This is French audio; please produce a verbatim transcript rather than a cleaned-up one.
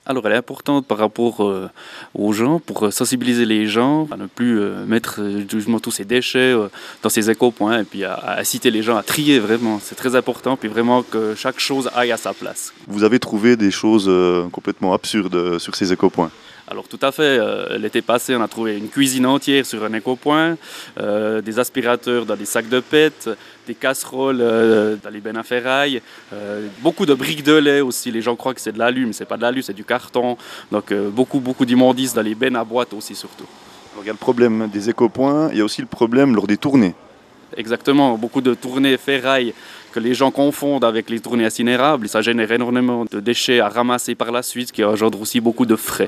Alors, elle est importante par rapport euh, aux gens, pour euh, sensibiliser les gens à ne plus euh, mettre euh, justement tous ces déchets euh, dans ces éco-points et puis à, à inciter les gens à trier vraiment. C'est très important, puis vraiment que chaque chose aille à sa place. Vous avez trouvé des choses euh, complètement absurdes euh, sur ces éco-points. Alors tout à fait, euh, l'été passé, on a trouvé une cuisine entière sur un éco-point, euh, des aspirateurs dans des sacs de pète, des casseroles euh, dans les bennes à ferraille, euh, beaucoup de briques de lait aussi. Les gens croient que c'est de l'alu, mais c'est pas de l'alu, c'est du carton. Donc euh, beaucoup, beaucoup d'immondices dans les bennes à boîte aussi surtout. Alors, il y a le problème des éco-points, il y a aussi le problème lors des tournées. Exactement, beaucoup de tournées ferraille que les gens confondent avec les tournées incinérables. Et ça génère énormément de déchets à ramasser par la suite, qui engendre aussi beaucoup de frais.